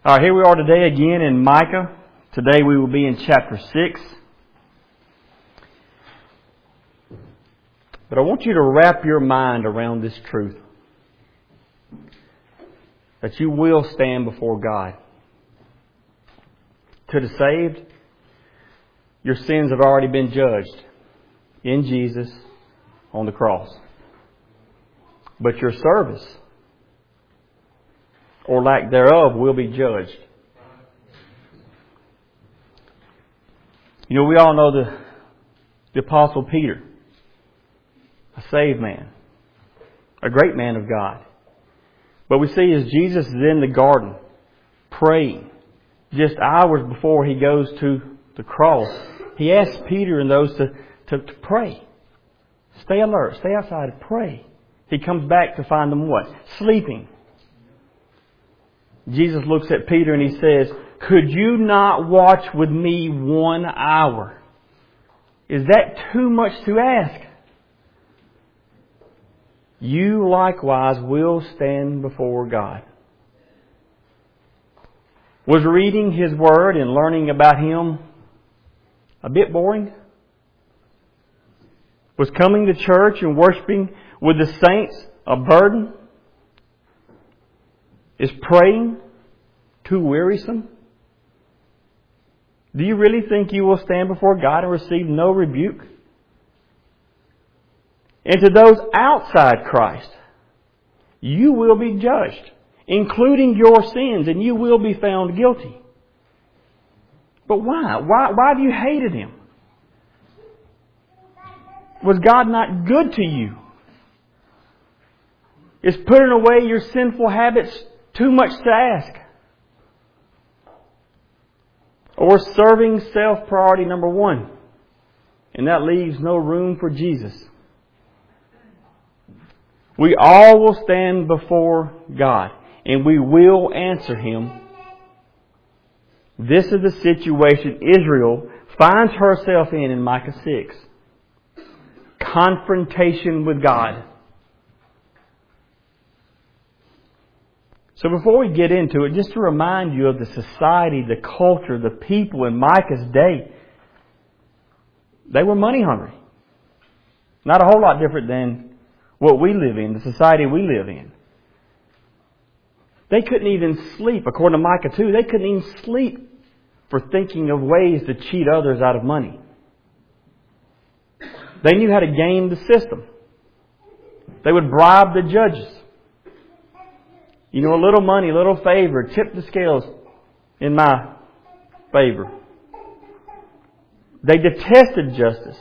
All right, here we are today again in Micah. Today we will be in chapter 6. But I want you to wrap your mind around this truth. That you will stand before God. To the saved, your sins have already been judged in Jesus on the cross. But your service, or lack thereof, will be judged. You know, we all know the Apostle Peter, a saved man, a great man of God. But we see as Jesus is in the garden praying, just hours before He goes to the cross, He asks Peter and those to pray. Stay alert, stay outside and pray. He comes back to find them what? Sleeping. Jesus looks at Peter and He says, "Could you not watch with me 1 hour?" Is that too much to ask? You likewise will stand before God. Was reading His Word and learning about Him a bit boring? Was coming to church and worshiping with the saints a burden? Is praying too wearisome? Do you really think you will stand before God and receive no rebuke? And to those outside Christ, you will be judged, including your sins, and you will be found guilty. But why? Why have you hated Him? Was God not good to you? Is putting away your sinful habits too much to ask? Or serving self priority number one, and that leaves no room for Jesus? We all will stand before God, and we will answer Him. This is the situation Israel finds herself in Micah 6. Confrontation with God. So before we get into it, just to remind you of the society, the culture, the people in Micah's day, they were money hungry. Not a whole lot different than what we live in, the society we live in. They couldn't even sleep, according to Micah 2, they couldn't even sleep for thinking of ways to cheat others out of money. They knew how to game the system. They would bribe the judges. You know, a little money, a little favor, tip the scales in my favor. They detested justice.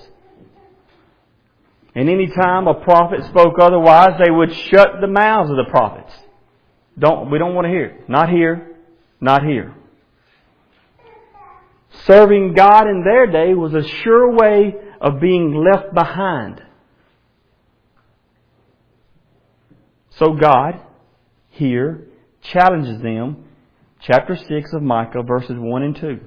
And any time a prophet spoke otherwise, they would shut the mouths of the prophets. We don't want to hear it. Not here, not here. Serving God in their day was a sure way of being left behind. So God here challenges them, chapter 6 of Micah, verses 1 and 2.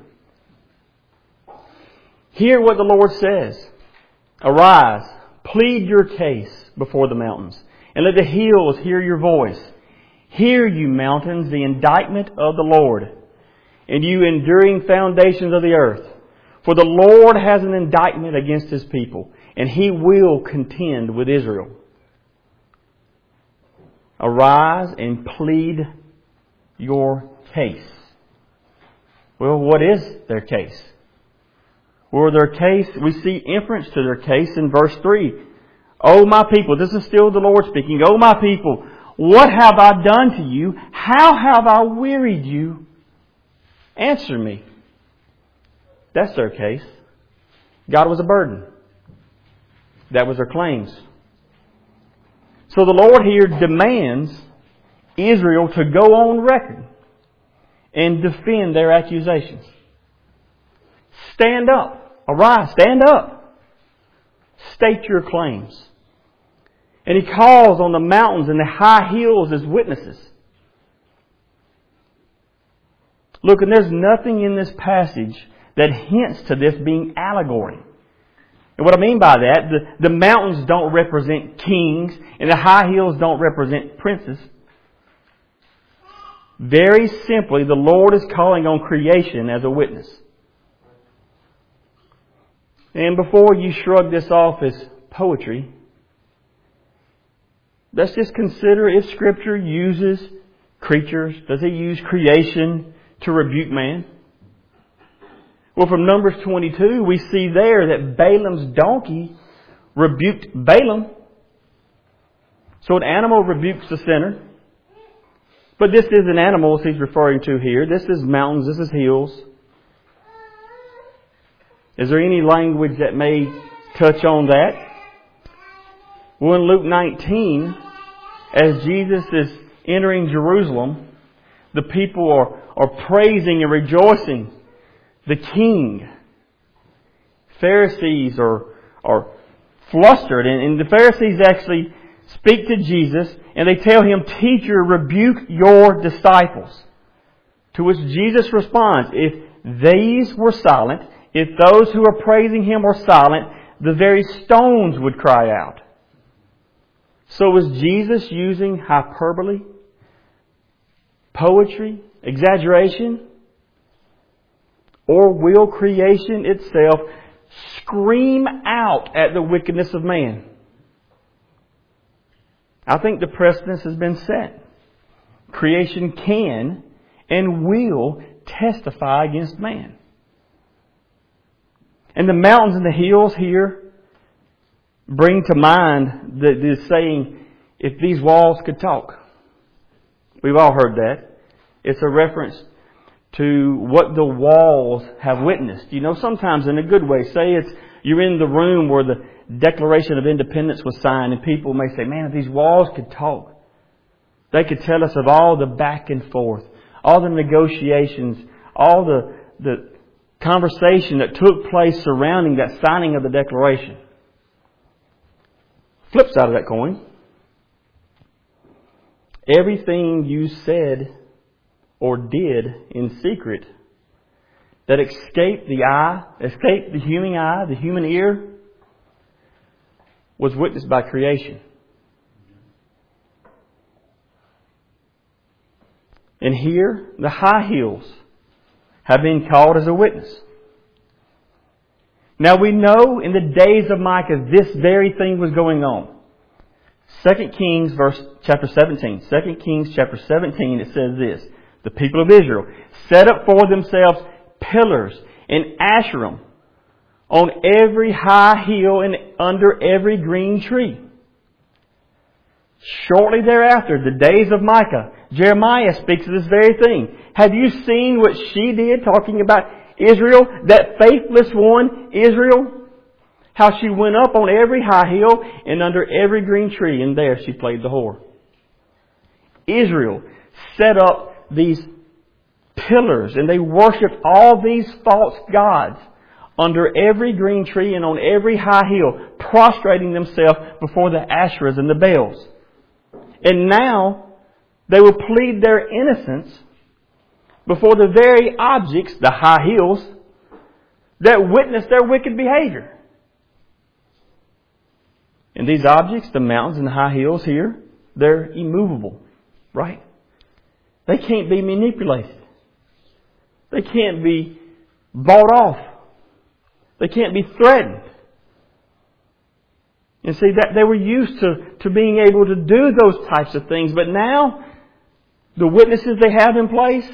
Hear what the Lord says. Arise, plead your case before the mountains, and let the hills hear your voice. Hear, you mountains, the indictment of the Lord, and you enduring foundations of the earth. For the Lord has an indictment against His people, and He will contend with Israel. Arise and plead your case. Well, what is their case? Well, their case, we see inference to their case in verse 3. O my people, this is still the Lord speaking. O my people, what have I done to you? How have I wearied you? Answer me. That's their case. God was a burden. That was their claims. So the Lord here demands Israel to go on record and defend their accusations. Stand up. Arise. Stand up. State your claims. And He calls on the mountains and the high hills as witnesses. Look, and there's nothing in this passage that hints to this being allegory. And what I mean by that, the mountains don't represent kings and the high hills don't represent princes. Very simply, the Lord is calling on creation as a witness. And before you shrug this off as poetry, let's just consider if Scripture uses creatures, does it use creation to rebuke man? Well, from Numbers 22, we see there that Balaam's donkey rebuked Balaam. So an animal rebukes the sinner. But this isn't animals he's referring to here. This is mountains, this is hills. Is there any language that may touch on that? Well, in Luke 19, as Jesus is entering Jerusalem, the people are praising and rejoicing the King. Pharisees are flustered, and the Pharisees actually speak to Jesus and they tell Him, "Teacher, rebuke your disciples." To which Jesus responds, if these were silent, if those who are praising Him are silent, the very stones would cry out. So was Jesus using hyperbole, poetry, exaggeration? Or will creation itself scream out at the wickedness of man? I think the precedence has been set. Creation can and will testify against man. And the mountains and the hills here bring to mind the saying, if these walls could talk. We've all heard that. It's a reference to what the walls have witnessed. You know, sometimes in a good way. Say you're in the room where the Declaration of Independence was signed, and people may say, man, if these walls could talk, they could tell us of all the back and forth, all the negotiations, all the conversation that took place surrounding that signing of the Declaration. Flip side of that coin, everything you said or did in secret that escaped the human ear, was witnessed by creation. And here, the high hills have been called as a witness. Now we know in the days of Micah this very thing was going on. 2 Kings chapter 17. 2 Kings chapter 17, it says this. The people of Israel set up for themselves pillars and Asherim on every high hill and under every green tree. Shortly thereafter, the days of Micah, Jeremiah speaks of this very thing. Have you seen what she did, talking about Israel, that faithless one, Israel? How she went up on every high hill and under every green tree, and there she played the whore. Israel set up these pillars, and they worshipped all these false gods under every green tree and on every high hill, prostrating themselves before the Asherahs and the Baals. And now they will plead their innocence before the very objects, the high hills, that witness their wicked behavior. And these objects, the mountains and the high hills here, they're immovable, right? They can't be manipulated. They can't be bought off. They can't be threatened. And see, that they were used to being able to do those types of things. But now, the witnesses they have in place,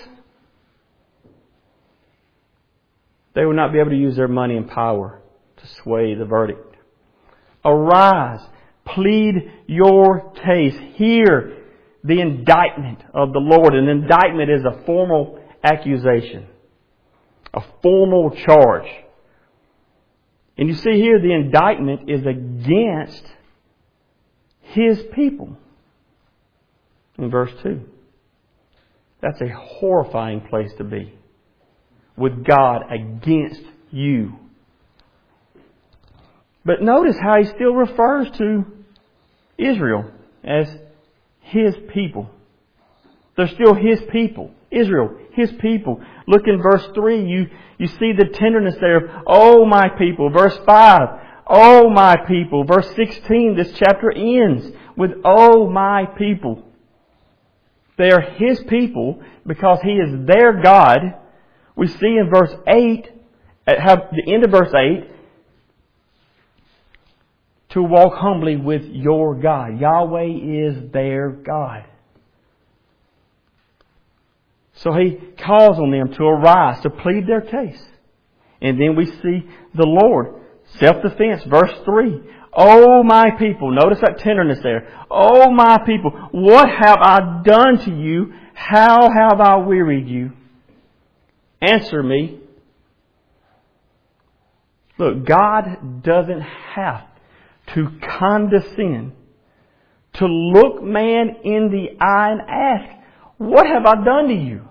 they will not be able to use their money and power to sway the verdict. Arise, plead your case. Hear the indictment of the Lord. An indictment is a formal accusation, a formal charge. And you see here, the indictment is against His people. In verse 2. That's a horrifying place to be. With God against you. But notice how He still refers to Israel as His people. They're still His people. Israel, His people. Look in verse 3, you see the tenderness there. Oh, my people. Verse 5, oh, my people. Verse 16, this chapter ends with, oh, my people. They are His people because He is their God. We see in verse 8, at the end of verse 8, to walk humbly with your God. Yahweh is their God. So He calls on them to arise, to plead their case. And then we see the Lord, self-defense, verse 3. Oh my people, notice that tenderness there. Oh my people, what have I done to you? How have I wearied you? Answer me. Look, God doesn't have to condescend, to look man in the eye and ask, what have I done to you?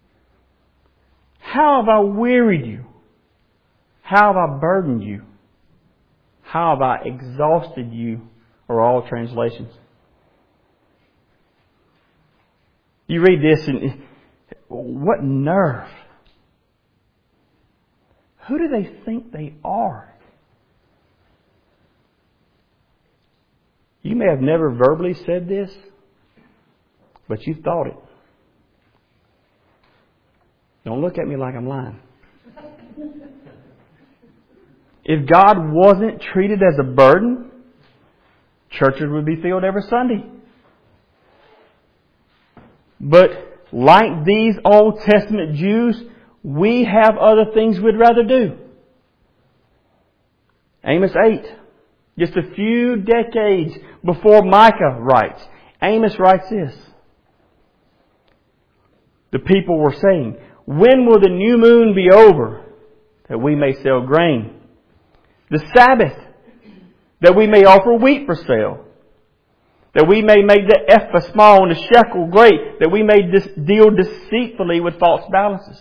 How have I wearied you? How have I burdened you? How have I exhausted you? Or all translations. You read this and what nerve. Who do they think they are? You may have never verbally said this, but you've thought it. Don't look at me like I'm lying. If God wasn't treated as a burden, churches would be filled every Sunday. But like these Old Testament Jews, we have other things we'd rather do. Amos 8, just a few decades before Micah writes. Amos writes this. The people were saying, when will the new moon be over, that we may sell grain? The Sabbath, that we may offer wheat for sale. That we may make the ephah small and the shekel great. That we may deal deceitfully with false balances.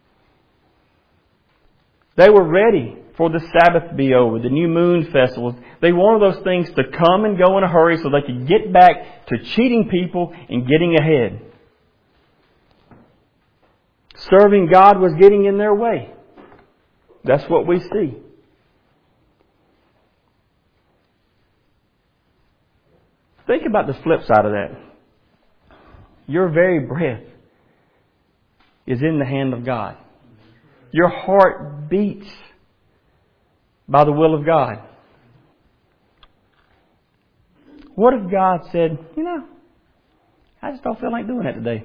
They were ready for the Sabbath to be over, the new moon festivals. They wanted those things to come and go in a hurry so they could get back to cheating people and getting ahead. Serving God was getting in their way. That's what we see. Think about the flip side of that. Your very breath is in the hand of God. Your heart beats by the will of God. What if God said, I just don't feel like doing that today?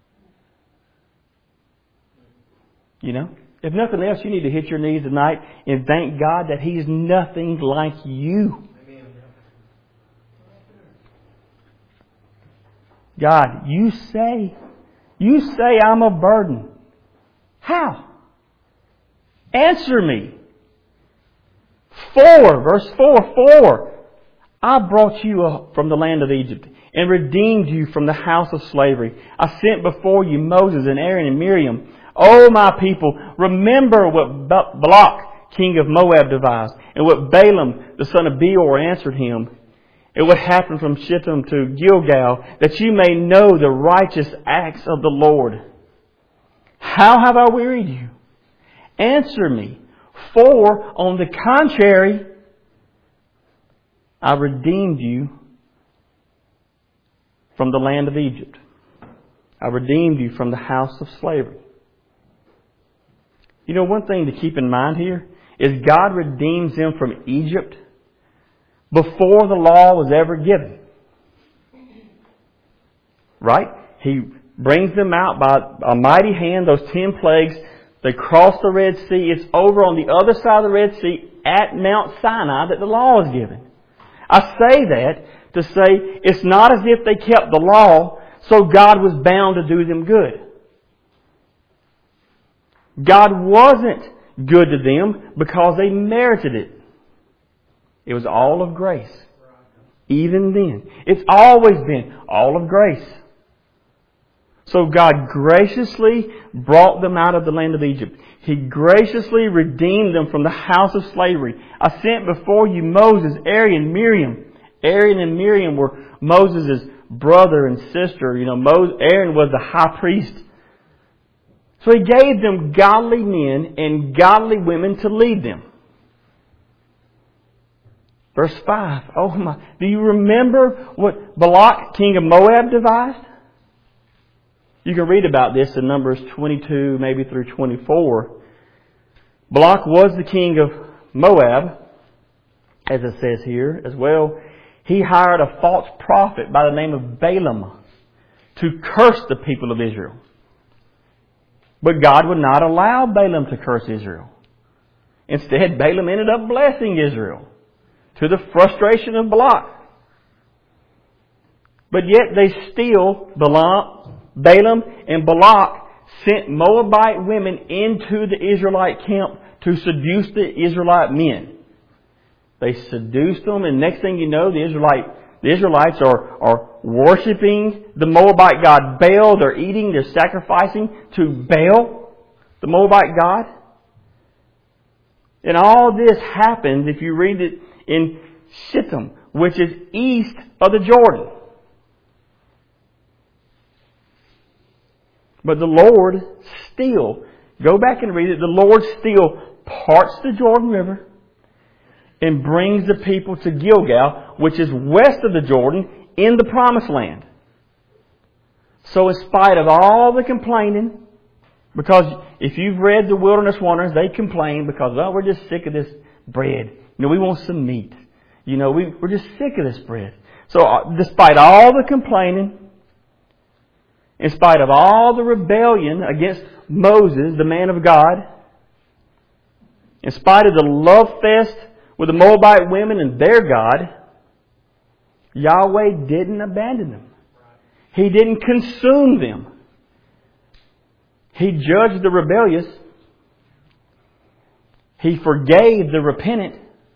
If nothing else, you need to hit your knees tonight and thank God that He's nothing like you. God, you say I'm a burden. How? Answer me. Verse 4. I brought you up from the land of Egypt and redeemed you from the house of slavery. I sent before you Moses and Aaron and Miriam. O my people, remember what Balak, king of Moab, devised, and what Balaam, the son of Beor, answered him. It would happen from Shittim to Gilgal, that you may know the righteous acts of the Lord. How have I wearied you? Answer me. For, on the contrary, I redeemed you from the land of Egypt. I redeemed you from the house of slavery. One thing to keep in mind here is God redeems them from Egypt before the law was ever given. Right? He brings them out by a mighty hand, those 10 plagues. They cross the Red Sea. It's over on the other side of the Red Sea at Mount Sinai that the law is given. I say that to say it's not as if they kept the law, so God was bound to do them good. God wasn't good to them because they merited it. It was all of grace. Even then. It's always been all of grace. So God graciously brought them out of the land of Egypt. He graciously redeemed them from the house of slavery. I sent before you Moses, Aaron, and Miriam. Aaron and Miriam were Moses' brother and sister. Aaron was the high priest. So He gave them godly men and godly women to lead them. Verse 5. Oh my. Do you remember what Balak, king of Moab, devised? You can read about this in Numbers 22, maybe through 24. Balak was the king of Moab, as it says here as well. He hired a false prophet by the name of Balaam to curse the people of Israel. But God would not allow Balaam to curse Israel. Instead, Balaam ended up blessing Israel to the frustration of Balak. But yet they still, Balaam and Balak, sent Moabite women into the Israelite camp to seduce the Israelite men. They seduced them, and next thing you know, the Israelites are worshiping the Moabite god Baal. They're eating, they're sacrificing to Baal, the Moabite god. And all this happened, if you read it, in Shittim, which is east of the Jordan. But the Lord still, go back and read it, the Lord still parts the Jordan River and brings the people to Gilgal, which is west of the Jordan, in the Promised Land. So in spite of all the complaining, because if you've read the Wilderness Wanderers, they complain because, well, we're just sick of this bread. We want some meat. We're just sick of this bread. So despite all the complaining, in spite of all the rebellion against Moses, the man of God, in spite of the love fest with the Moabite women and their God, Yahweh didn't abandon them. He didn't consume them. He judged the rebellious. He forgave the repentant.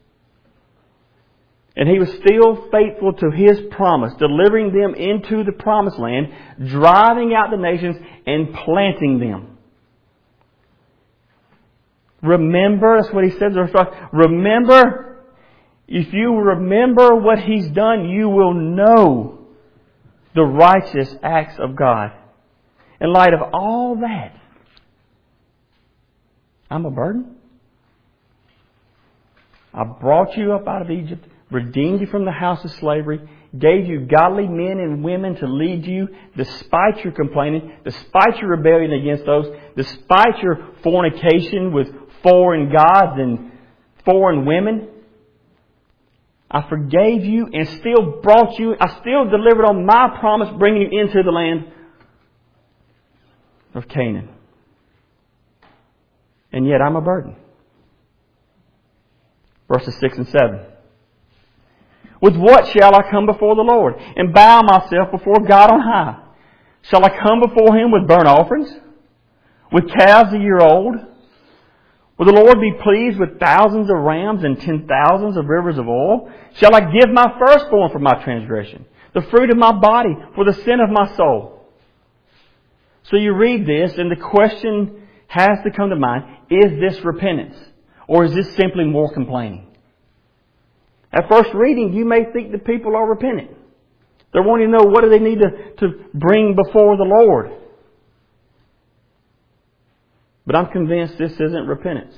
And He was still faithful to His promise, delivering them into the Promised Land, driving out the nations and planting them. Remember, that's what He says. Remember, if you remember what He's done, you will know the righteous acts of God. In light of all that, I'm a burden. I brought you up out of Egypt, redeemed you from the house of slavery, gave you godly men and women to lead you despite your complaining, despite your rebellion against those, despite your fornication with foreign gods and foreign women. I forgave you and still brought you, I still delivered on my promise, bringing you into the land of Canaan. And yet I'm a burden. Verses 6 and 7. With what shall I come before the Lord and bow myself before God on high? Shall I come before Him with burnt offerings? With calves a year old? Will the Lord be pleased with thousands of rams and 10,000s of rivers of oil? Shall I give my firstborn for my transgression, the fruit of my body for the sin of my soul? So you read this and the question has to come to mind, is this repentance? Or is this simply more complaining? At first reading, you may think that people are repentant. They're wanting to know what do they need to bring before the Lord. But I'm convinced this isn't repentance.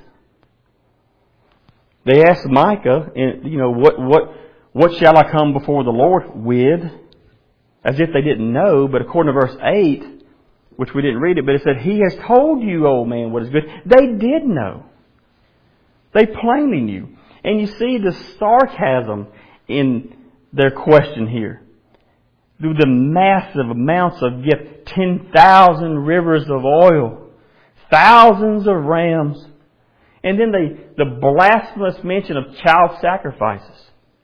They asked Micah, what shall I come before the Lord with? As if they didn't know, but according to verse 8, which we didn't read it, but it said, He has told you, old man, what is good. They did know. They plainly knew. And you see the sarcasm in their question here. Through the massive amounts of gift, 10,000 rivers of oil, thousands of rams, and then the blasphemous mention of child sacrifices.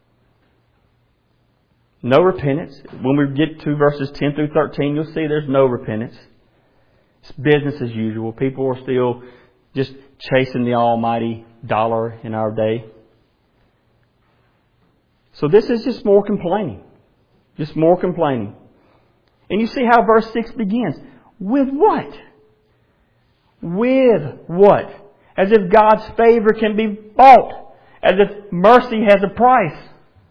No repentance. When we get to verses 10 through 13, you'll see there's no repentance. It's business as usual. People are still just chasing the almighty dollar in our day. So this is just more complaining. Just more complaining. And you see how verse 6 begins. With what? With what? As if God's favor can be bought. As if mercy has a price.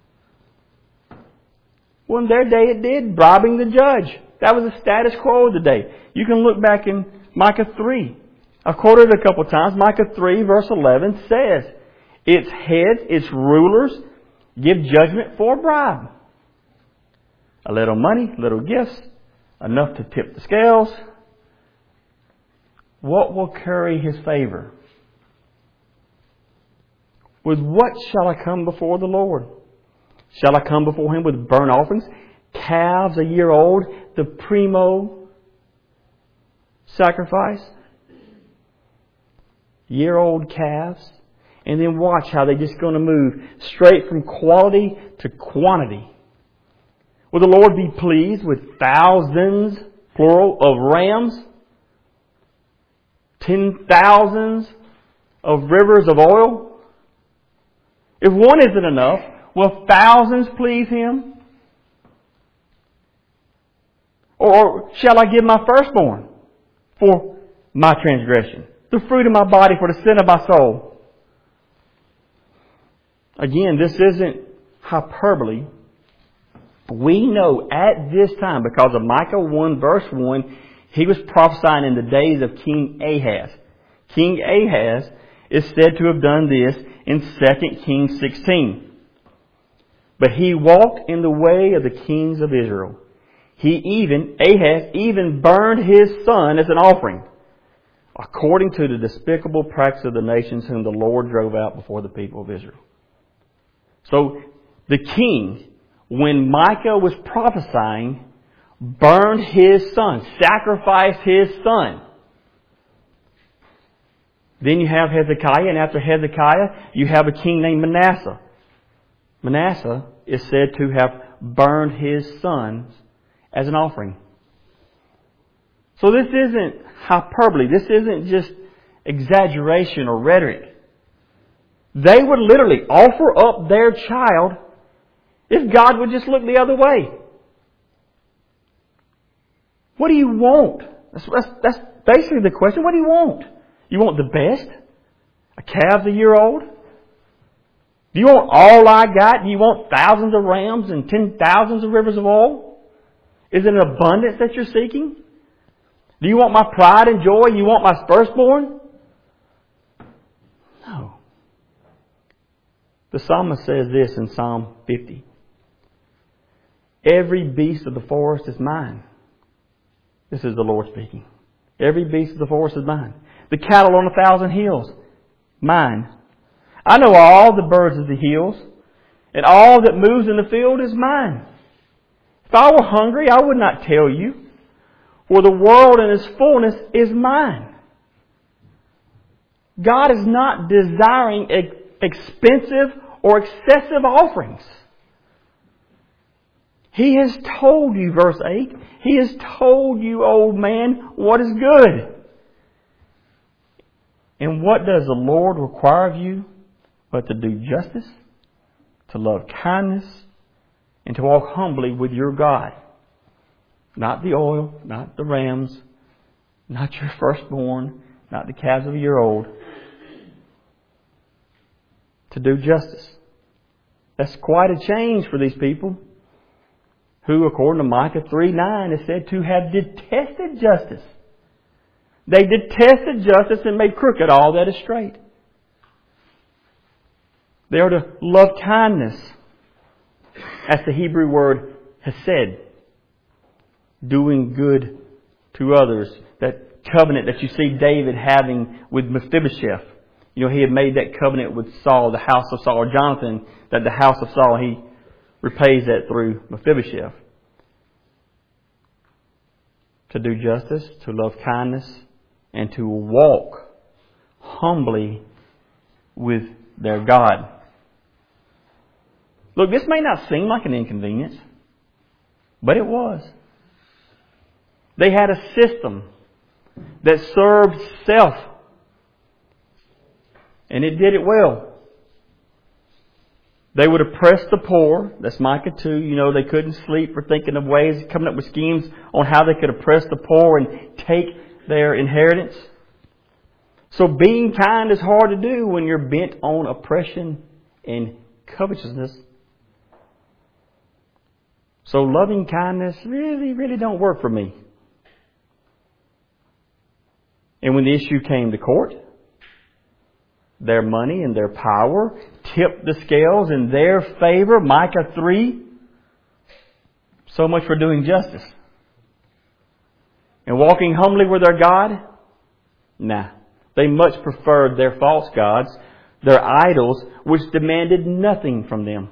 Well, in their day it did. Bribing the judge. That was the status quo of the day. You can look back in Micah 3. I've quoted it a couple of times. Micah 3 verse 11 says, its heads, its rulers, give judgment for a bribe. A little money, little gifts, enough to tip the scales, what will carry his favor? With what shall I come before the Lord? Shall I come before Him with burnt offerings, calves a year old, the primo sacrifice? Year-old calves. And then watch how they're just going to move straight from quality to quantity. Will the Lord be pleased with thousands, plural, of rams? 10,000s of rivers of oil? If one isn't enough, will thousands please Him? Or shall I give my firstborn for my transgression, the fruit of my body for the sin of my soul? Again, this isn't hyperbole. We know at this time, because of Micah 1 verse 1, he was prophesying in the days of King Ahaz. King Ahaz is said to have done this in 2 Kings 16. But he walked in the way of the kings of Israel. Ahaz even burned his son as an offering, according to the despicable practice of the nations whom the Lord drove out before the people of Israel. So the king, when Micah was prophesying, burned his son, sacrificed his son. Then you have Hezekiah, and after Hezekiah, you have a king named Manasseh. Manasseh is said to have burned his sons as an offering. So this isn't hyperbole. This isn't just exaggeration or rhetoric. They would literally offer up their child if God would just look the other way. What do you want? That's basically the question. What do you want? You want the best? A calf a year old? Do you want all I got? Do you want thousands of rams and 10,000s of rivers of oil? Is it an abundance that you're seeking? Do you want my pride and joy? You want my firstborn? No. The psalmist says this in Psalm 50. Every beast of the forest is mine. This is the Lord speaking. Every beast of the forest is mine. The cattle on 1,000 hills, mine. I know all the birds of the hills, and all that moves in the field is mine. If I were hungry, I would not tell you, for the world and its fullness is mine. God is not desiring expensive or excessive offerings. He has told you, verse 8, He has told you, old man, what is good. And what does the Lord require of you but to do justice, to love kindness, and to walk humbly with your God? Not the oil, not the rams, not your firstborn, not the calves of a year old. To do justice. That's quite a change for these people who, according to Micah 3:9, is said to have detested justice. They detested justice and made crooked all that is straight. They are to love kindness. That's the Hebrew word hesed. Doing good to others. That covenant that you see David having with Mephibosheth. You know, he had made that covenant with Saul, the house of Saul, or Jonathan, that the house of Saul, he repays that through Mephibosheth. To do justice, to love kindness, and to walk humbly with their God. Look, this may not seem like an inconvenience, but it was. They had a system that served self, and it did it well. They would oppress the poor. That's Micah 2. You know, they couldn't sleep for thinking of ways, coming up with schemes on how they could oppress the poor and take their inheritance. So being kind is hard to do when you're bent on oppression and covetousness. So loving kindness really don't work for me. And when the issue came to court, their money and their power tipped the scales in their favor. Micah 3. So much for doing justice. and walking humbly with their God? Nah. They much preferred their false gods, their idols, which demanded nothing from them.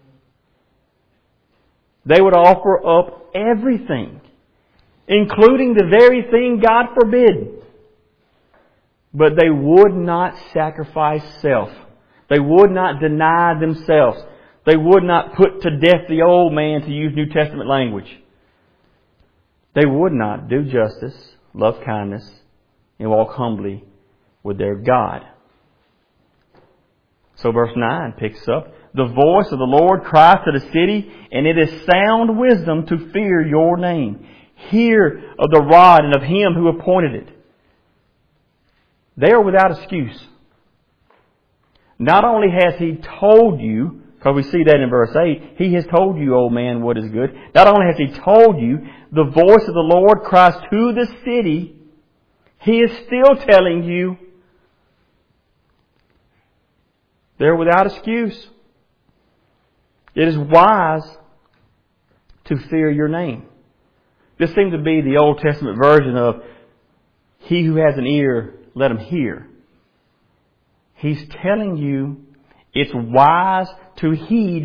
They would offer up everything, including the very thing God forbid. But they would not sacrifice self. They would not deny themselves. They would not put to death the old man, to use New Testament language. They would not do justice, love kindness, and walk humbly with their God. So verse 9 picks up, the voice of the Lord cries to the city, and it is sound wisdom to fear your name. Hear of the rod and of him who appointed it. They are without excuse. Not only has He told you, because we see that in verse 8, He has told you, O man, what is good. Not only has He told you, the voice of the Lord cries to the city, He is still telling you they're without excuse. It is wise to fear your name. This seems to be the Old Testament version of, he who has an ear, let him hear. He's telling you it's wise to heed.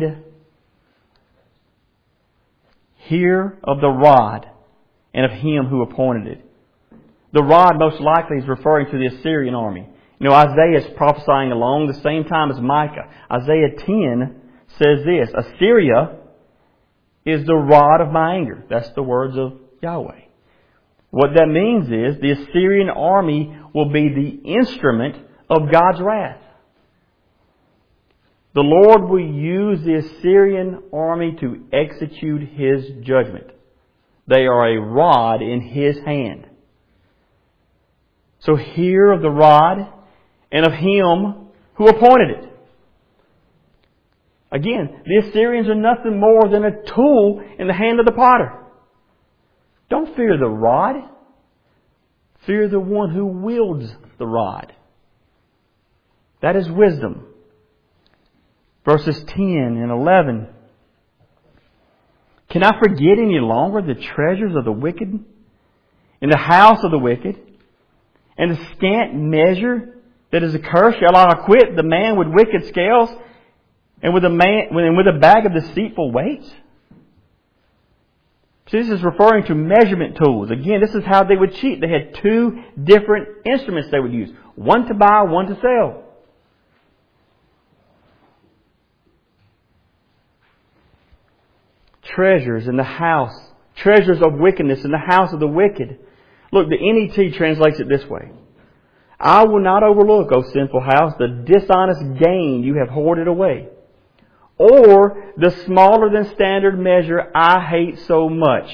Hear of the rod and of him who appointed it. The rod most likely is referring to the Assyrian army. You know, Isaiah is prophesying along the same time as Micah. Isaiah 10 says this, Assyria is the rod of my anger. That's the words of Yahweh. What that means is the Assyrian army will be the instrument of God's wrath. The Lord will use the Assyrian army to execute His judgment. They are a rod in His hand. So hear of the rod and of him who appointed it. Again, the Assyrians are nothing more than a tool in the hand of the potter. Don't fear the rod. Fear the one who wields the rod. That is wisdom. Verses 10 and 11. Can I forget any longer the treasures of the wicked in the house of the wicked, and the scant measure that is accursed? Shall I acquit the man with wicked scales, and with a bag of deceitful weights? See, this is referring to measurement tools. Again, this is how they would cheat. They had two different instruments they would use. One to buy, one to sell. Treasures in the house. Treasures of wickedness in the house of the wicked. Look, the NET translates it this way. I will not overlook, O sinful house, the dishonest gain you have hoarded away, or the smaller than standard measure I hate so much.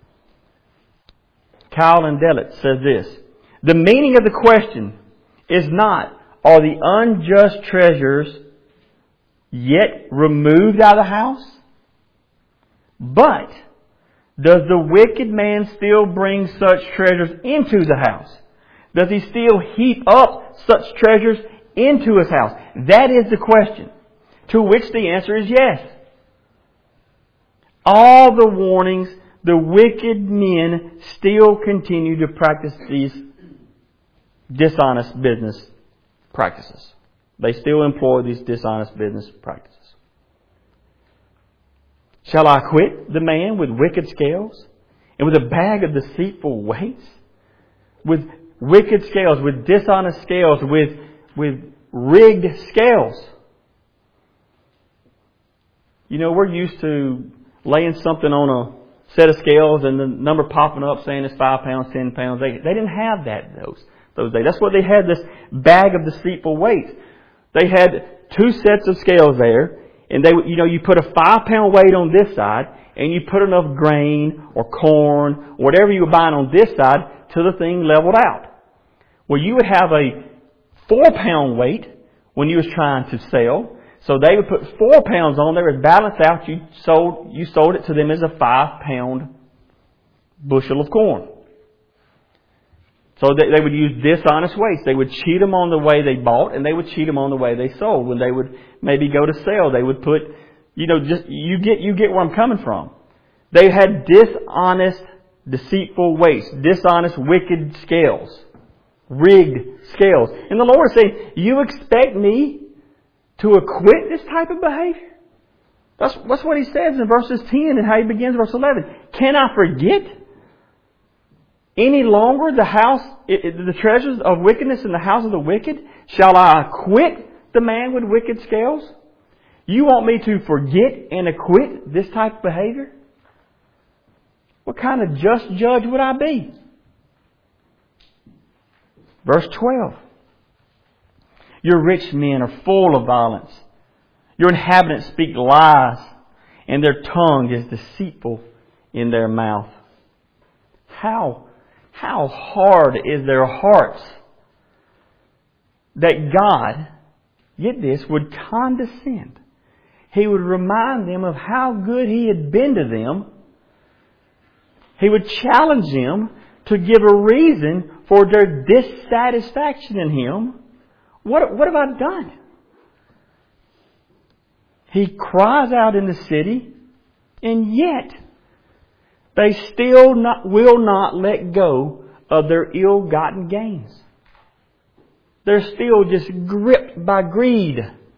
Kyle and Dellett says this. The meaning of the question is not, are the unjust treasures yet removed out of the house? But, does the wicked man still bring such treasures into the house? Does he still heap up such treasures into his house? That is the question. To which the answer is yes. All the warnings, the wicked men still continue to practice these dishonest business practices. They still employ these dishonest business practices. Shall I quit the man with wicked scales and with a bag of deceitful weights? With wicked scales, with dishonest scales, with rigged scales. You know, we're used to laying something on a set of scales and the number popping up saying it's 5 pounds, 10 pounds. They didn't have that those days. That's what they had, this bag of deceitful weights. They had 2 sets of scales there, and you put a 5-pound weight on this side, and you put enough grain or corn, whatever you were buying on this side, till the thing leveled out. Well, you would have a 4-pound weight when you was trying to sell. So they would put 4 pounds on there, it would balance out. You sold it to them as a 5-pound bushel of corn. So they would use dishonest weights. They would cheat them on the way they bought, and they would cheat them on the way they sold. When they would maybe go to sell, they would put, you get where I'm coming from. They had dishonest deceitful weights, dishonest, wicked scales, rigged scales. And the Lord is saying, you expect me to acquit this type of behavior? That's what He says in verses 10 and how He begins verse 11. Can I forget any longer the treasures of wickedness in the house of the wicked? Shall I acquit the man with wicked scales? You want me to forget and acquit this type of behavior? What kind of just judge would I be? Verse 12. Your rich men are full of violence. Your inhabitants speak lies, and their tongue is deceitful in their mouth. How hard is their hearts that God, get this, would condescend. He would remind them of how good He had been to them. He would challenge them to give a reason for their dissatisfaction in Him. What have I done? He cries out in the city, and yet they still will not let go of their ill-gotten gains. They're still just gripped by greed,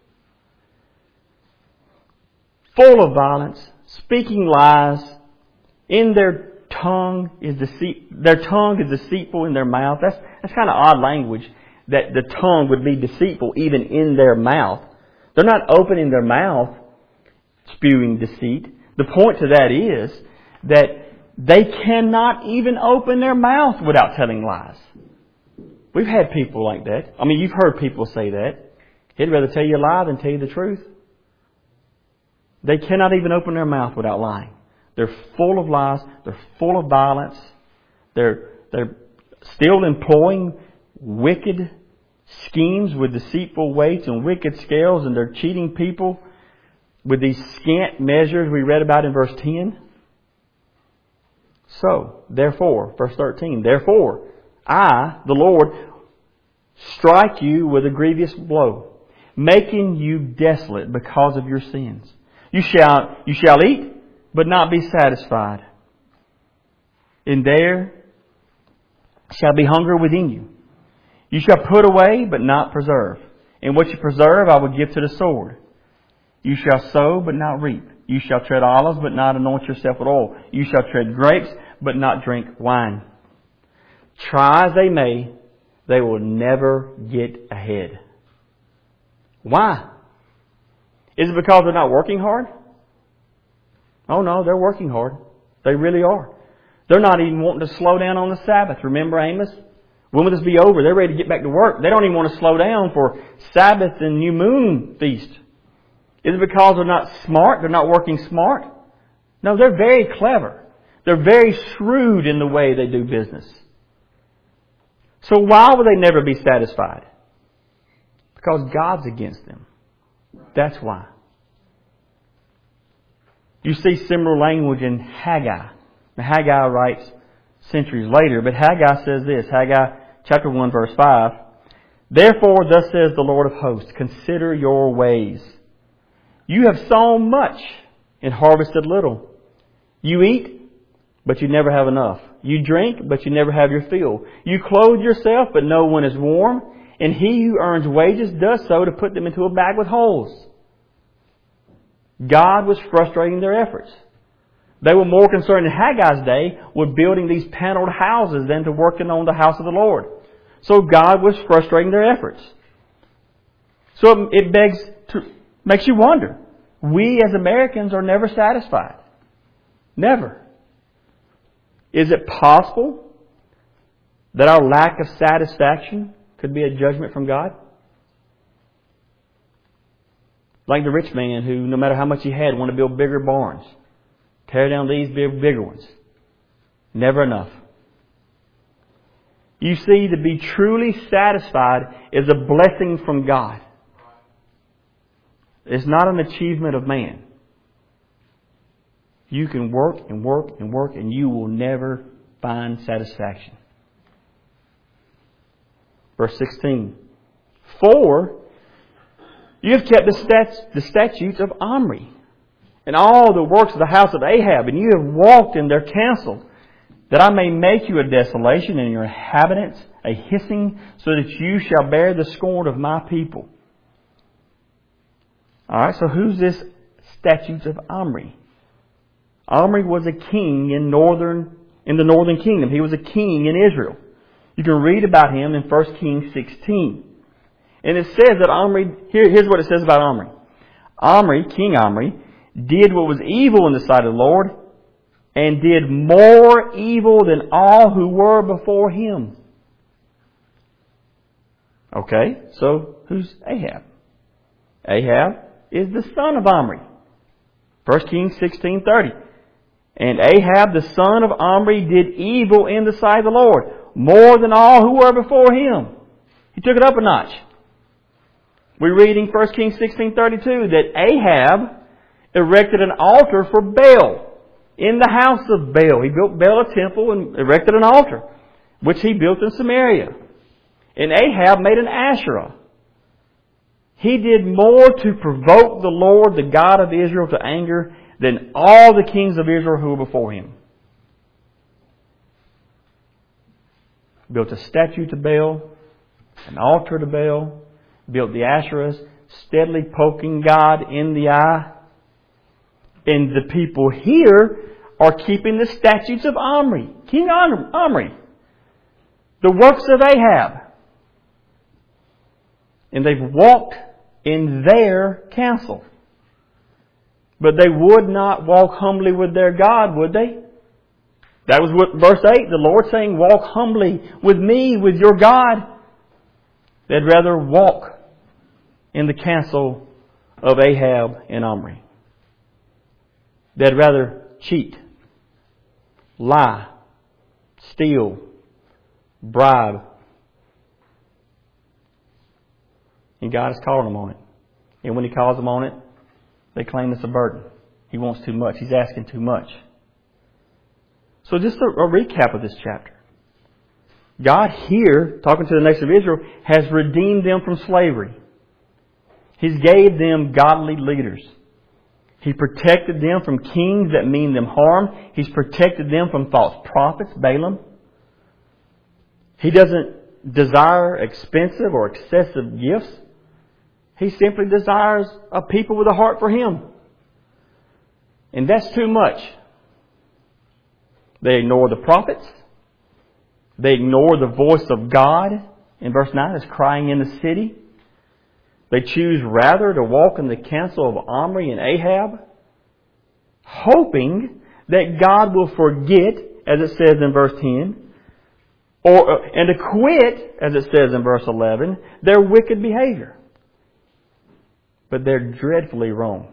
full of violence, speaking lies. In their tongue is deceitful in their mouth. That's kind of odd language, that the tongue would be deceitful even in their mouth. They're not opening their mouth, spewing deceit. The point to that is that they cannot even open their mouth without telling lies. We've had people like that. I mean, you've heard people say that. He'd rather tell you a lie than tell you the truth. They cannot even open their mouth without lying. They're full of lies. They're full of violence. They're still employing wicked schemes with deceitful weights and wicked scales, and they're cheating people with these scant measures we read about in verse 10. So, therefore, verse 13, therefore, I, the Lord, strike you with a grievous blow, making you desolate because of your sins. You shall eat, but not be satisfied. And there shall be hunger within you. You shall put away, but not preserve. And what you preserve, I will give to the sword. You shall sow, but not reap. You shall tread olives, but not anoint yourself with oil. You shall tread grapes, but not drink wine. Try as they may, they will never get ahead. Why? Is it because they're not working hard? Oh no, they're working hard. They really are. They're not even wanting to slow down on the Sabbath. Remember Amos? When will this be over? They're ready to get back to work. They don't even want to slow down for Sabbath and New Moon feast. Is it because they're not smart? They're not working smart? No, they're very clever. They're very shrewd in the way they do business. So why will they never be satisfied? Because God's against them. That's why. You see similar language in Haggai. Now, Haggai writes centuries later, but Haggai says this, Haggai chapter 1 verse 5, therefore thus says the Lord of hosts, consider your ways. You have sown much and harvested little. You eat, but you never have enough. You drink, but you never have your fill. You clothe yourself, but no one is warm. And he who earns wages does so to put them into a bag with holes. God was frustrating their efforts. They were more concerned in Haggai's day with building these paneled houses than to working on the house of the Lord. So God was frustrating their efforts. So it makes you wonder. We as Americans are never satisfied. Never. Is it possible that our lack of satisfaction could be a judgment from God? Like the rich man who, no matter how much he had, wanted to build bigger barns. Tear down these, build bigger ones. Never enough. You see, to be truly satisfied is a blessing from God. It's not an achievement of man. You can work and work and work and you will never find satisfaction. Verse 16. For you have kept the statutes of Omri and all the works of the house of Ahab, and you have walked in their counsel that I may make you a desolation and your inhabitants a hissing, so that you shall bear the scorn of my people. Alright, so who's this statutes of Omri? Omri was a king in the northern kingdom. He was a king in Israel. You can read about him in 1 Kings 16. And it says that Omri, here's what it says about Omri. King Omri, did what was evil in the sight of the Lord, and did more evil than all who were before him. Okay, so who's Ahab? Ahab is the son of Omri. 1 Kings 16:30. And Ahab the son of Omri did evil in the sight of the Lord, more than all who were before him. He took it up a notch. We read in 1 Kings 16:32 that Ahab erected an altar for Baal in the house of Baal. He built Baal a temple and erected an altar, which he built in Samaria. And Ahab made an Asherah. He did more to provoke the Lord, the God of Israel, to anger than all the kings of Israel who were before him. Built a statue to Baal, an altar to Baal, built the Asherahs, steadily poking God in the eye. And the people here are keeping the statutes of Omri, King Omri, the works of Ahab. And they've walked in their counsel. But they would not walk humbly with their God, would they? That was what verse 8, the Lord saying, walk humbly with me, with your God. They'd rather walk in the counsel of Ahab and Omri. They'd rather cheat, lie, steal, bribe. And God is calling them on it. And when He calls them on it, they claim it's a burden. He wants too much. He's asking too much. So just a recap of this chapter. God here, talking to the nation of Israel, has redeemed them from slavery. He's gave them godly leaders. He protected them from kings that mean them harm. He's protected them from false prophets, Balaam. He doesn't desire expensive or excessive gifts. He simply desires a people with a heart for Him. And that's too much. They ignore the prophets. They ignore the voice of God. In verse 9, it's crying in the city. They choose rather to walk in the counsel of Omri and Ahab, hoping that God will forget, as it says in verse 10, and to quit, as it says in verse 11, their wicked behavior. But they're dreadfully wrong.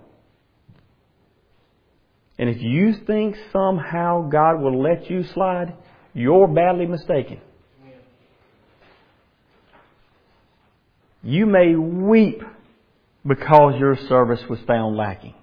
And if you think somehow God will let you slide, you're badly mistaken. You may weep because your service was found lacking.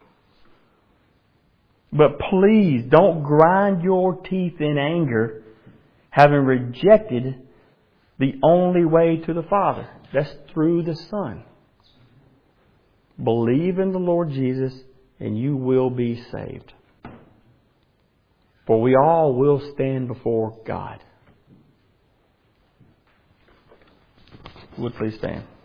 But please don't grind your teeth in anger, having rejected the only way to the Father. That's through the Son. Believe in the Lord Jesus and you will be saved. For we all will stand before God. Would please stand.